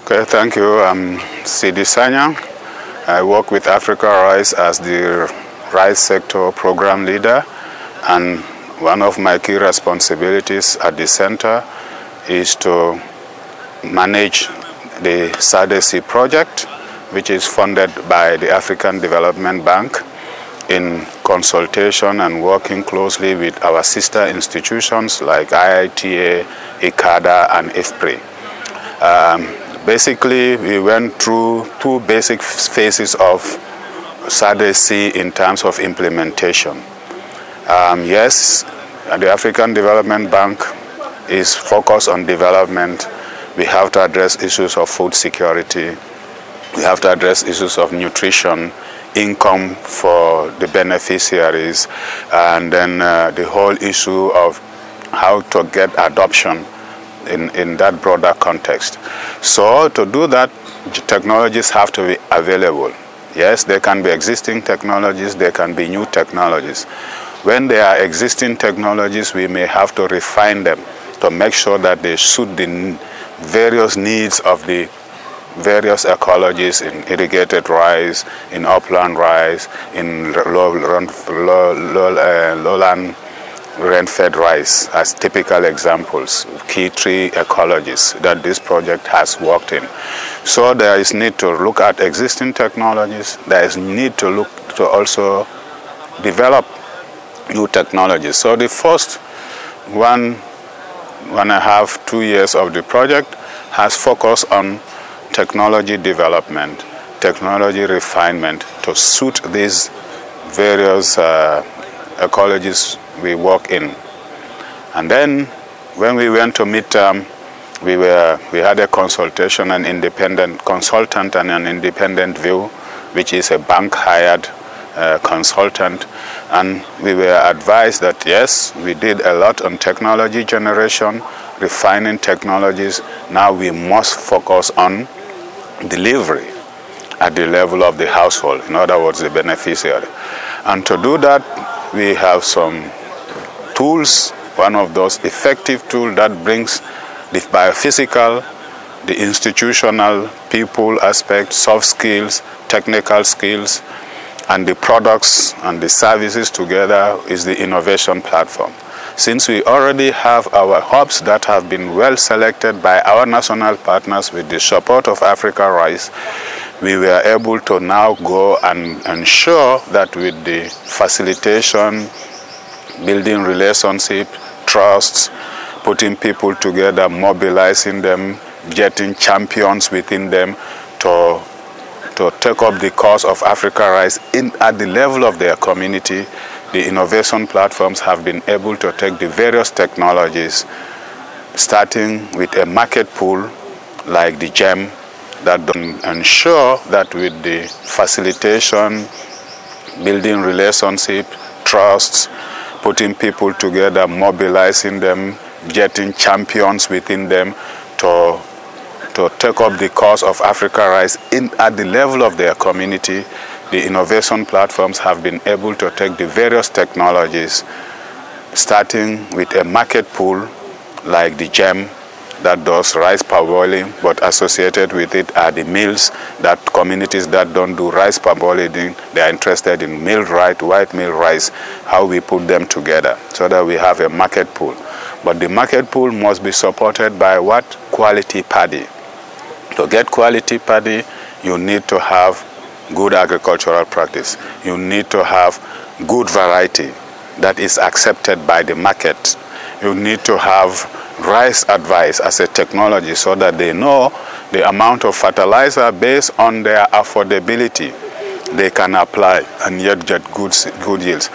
Okay, thank you. I'm Sidi Sanya. I work with Africa Rice as the rice sector program leader, and one of my key responsibilities at the center is to manage the SADC project, which is funded by the African Development Bank in consultation and working closely with our sister institutions like IITA, ICADA, and IFPRI. Basically, we went through two basic phases of SADC in terms of implementation. Yes, the African Development Bank is focused on development. We have to address issues of food security. We have to address issues of nutrition, income for the beneficiaries, and then the whole issue of how to get adoption in that broader context. So to do that, technologies have to be available. Yes, there can be existing technologies, there can be new technologies. When there are existing technologies, we may have to refine them to make sure that they suit the various needs of the various ecologies in irrigated rice, in upland rice, in lowland rain-fed rice as typical examples, key three ecologies that this project has worked in. So there is need to look at existing technologies. There is need to look to also develop new technologies. So the first 1.5, 2 years of the project has focused on technology development, technology refinement to suit these various ecologies we work in. And then when we went to midterm, we had a consultation, an independent consultant and an independent view, which is a bank hired consultant, and we were advised that yes, we did a lot on technology generation, refining technologies. Now we must focus on delivery at the level of the household, in other words, the beneficiary. And to do that, we have some tools. One of those effective tools that brings the biophysical, the institutional, people aspect, soft skills, technical skills, and the products and the services together is the innovation platform. Since we already have our hubs that have been well selected by our national partners with the support of Africa Rice, we were able to now go and ensure that with the facilitation, building relationship, trusts, putting people together, mobilizing them, getting champions within them to take up the cause of Africa Rice at the level of their community. The innovation platforms have been able to take the various technologies, starting with a market pool like the GEM, that ensure that with the facilitation, building relationship, trusts, putting people together, mobilizing them, getting champions within them to take up the cause of Africa Rice at the level of their community. The innovation platforms have been able to take the various technologies, starting with a market pool like the GEM that does rice parboiling, but associated with it are the mills, that communities that don't do rice parboiling, they are interested in milled rice, white milled rice, how we put them together so that we have a market pool. But the market pool must be supported by what? Quality paddy. To get quality paddy, you need to have good agricultural practice. You need to have good variety that is accepted by the market. You need to have rice advice as a technology so that they know the amount of fertilizer based on their affordability they can apply and yet get good yields.